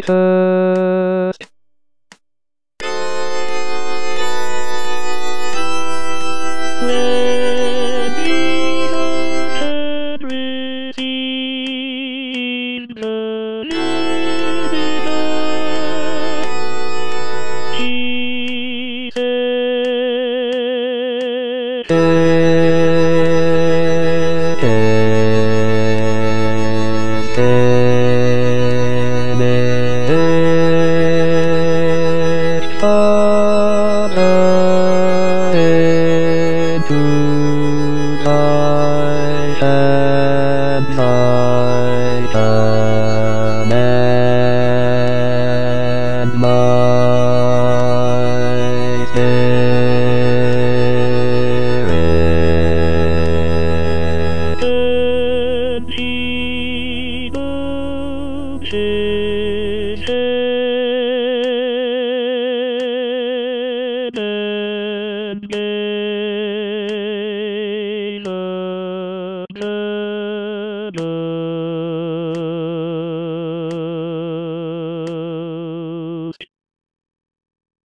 first. When Jesus had received the living earth, he into thy hands I commend my spirit. And he bowed his head and gave